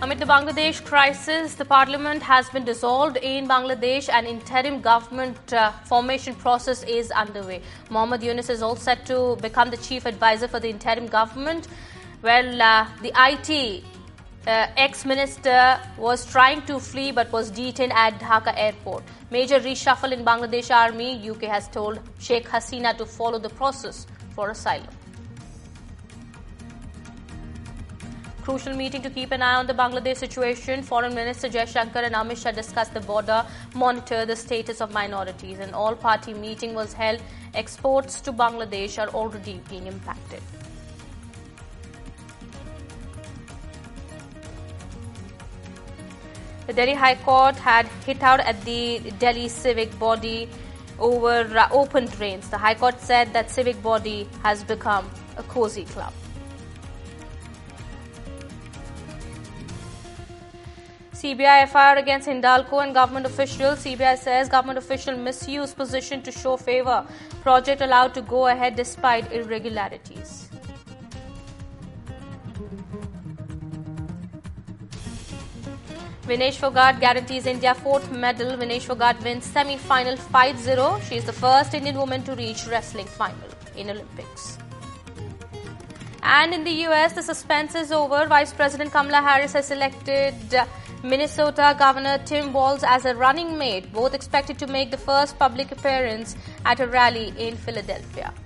Amid the Bangladesh crisis, the parliament has been dissolved in Bangladesh and interim government formation process is underway. Mohammad Yunus is all set to become the chief advisor for the interim government. Well, the IT ex-minister was trying to flee but was detained at Dhaka airport. Major reshuffle in Bangladesh army. UK has told Sheikh Hasina to follow the process for asylum. Crucial meeting to keep an eye on the Bangladesh situation. Foreign Minister Jaishankar and Amit Shah discussed the border, monitor the status of minorities. An all-party meeting was held. Exports to Bangladesh are already being impacted. The Delhi High Court had hit out at the Delhi civic body over open drains. The High Court said that civic body has become a cozy club. CBI FIR against Hindalco and government officials. CBI says government official misused position to show favour. Project allowed to go ahead despite irregularities. Vinesh Fogart guarantees India fourth medal. Vinesh Fogart wins semi-final 5-0. She is the first Indian woman to reach wrestling final in Olympics. And in the US, the suspense is over. Vice President Kamala Harris has selected Minnesota Governor Tim Walz as a running mate, both expected to make the first public appearance at a rally in Philadelphia.